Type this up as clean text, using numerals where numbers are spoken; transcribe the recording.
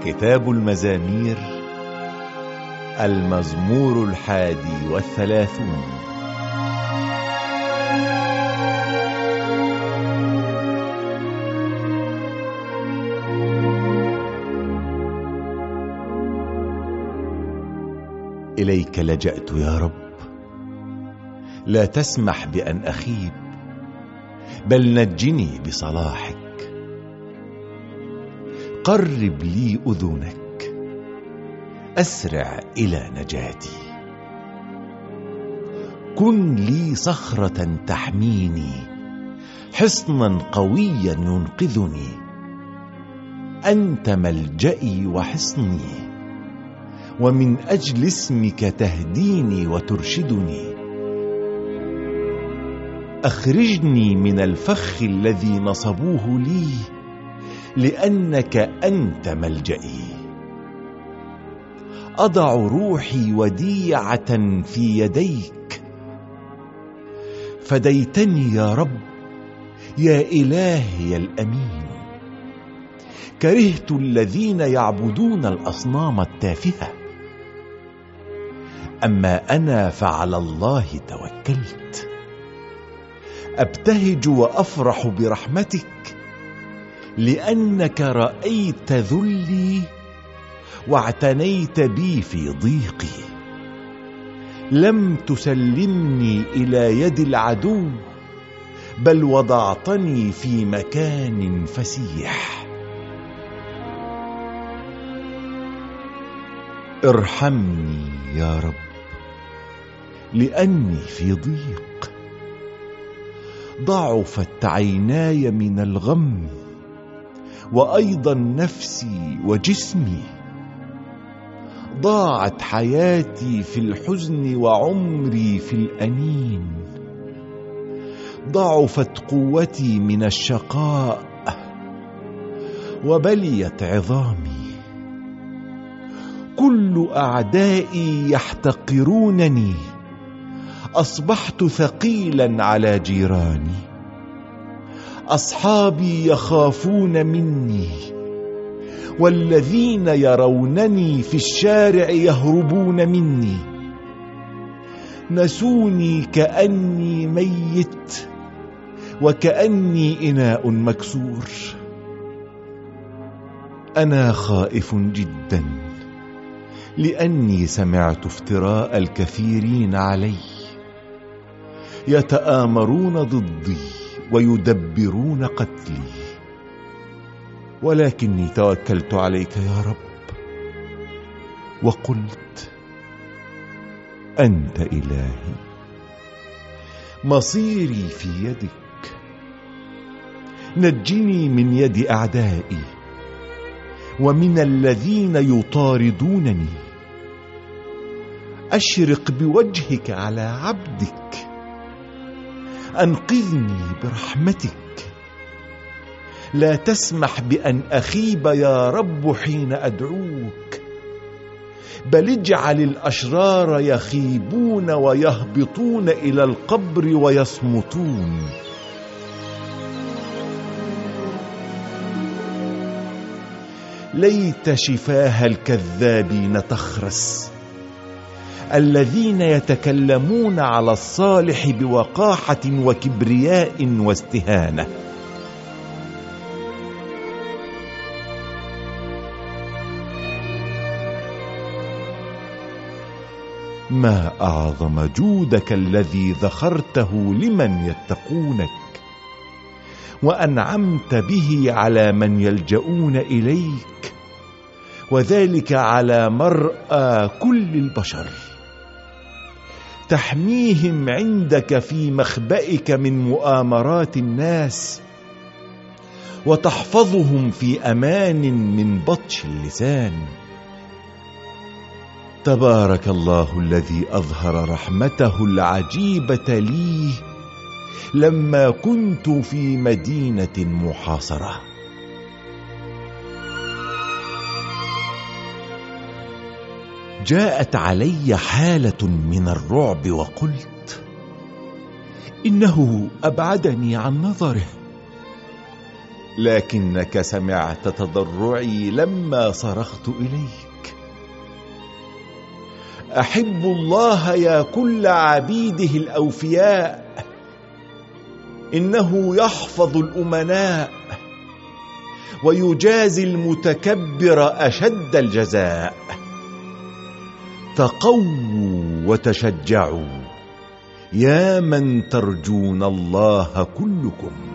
كتاب المزامير، المزمور 31. إليك لجأت يا رب، لا تسمح بأن أخيب، بل نجني بصلاحك. قرب لي أذنك، أسرع إلى نجاتي. كن لي صخرة تحميني، حصنا قويا ينقذني. أنت ملجئي وحصني، ومن أجل اسمك تهديني وترشدني. أخرجني من الفخ الذي نصبوه لي، لأنك أنت ملجئي. أضع روحي وديعة في يديك. فديتني يا رب، يا إلهي الأمين. كرهت الذين يعبدون الأصنام التافهة، أما أنا فعلى الله توكلت. أبتهج وأفرح برحمتك، لأنك رأيت ذلي واعتنيت بي في ضيقي. لم تسلمني إلى يد العدو، بل وضعتني في مكان فسيح. ارحمني يا رب، لأني في ضيق. ضعفت عيناي من الغم، وأيضا نفسي وجسمي. ضاعت حياتي في الحزن وعمري في الأنين. ضعفت قوتي من الشقاء، وبليت عظامي. كل أعدائي يحتقرونني، أصبحت ثقيلا على جيراني. أصحابي يخافون مني، والذين يرونني في الشارع يهربون مني. نسوني كأني ميت، وكأني إناء مكسور. أنا خائف جدا، لأني سمعت افتراء الكثيرين علي. يتآمرون ضدي ويدبرون قتلي، ولكني توكلت عليك يا رب، وقلت: أنت إلهي، مصيري في يدك. نجني من يد أعدائي، ومن الذين يطاردونني. أشرق بوجهك على عبدك، أنقذني برحمتك. لا تسمح بأن أخيب يا رب حين أدعوك، بل اجعل الأشرار يخيبون ويهبطون إلى القبر ويصمتون. ليت شفاه الكذابين تخرس، الذين يتكلمون على الصالح بوقاحة وكبرياء واستهانة. ما أعظم جودك الذي ذخرته لمن يتقونك، وأنعمت به على من يلجؤون إليك، وذلك على مرأى كل البشر. تحميهم عندك في مخبئك من مؤامرات الناس، وتحفظهم في أمان من بطش اللسان. تبارك الله الذي أظهر رحمته العجيبة لي لما كنت في مدينة محاصرة. جاءت علي حالة من الرعب، وقلت: إنه أبعدني عن نظره. لكنك سمعت تضرعي لما صرخت إليك. أحب الله يا كل عبيده الأوفياء، إنه يحفظ الأمناء ويجازي المتكبر أشد الجزاء. تقووا وتشجعوا يا من ترجون الله كلكم.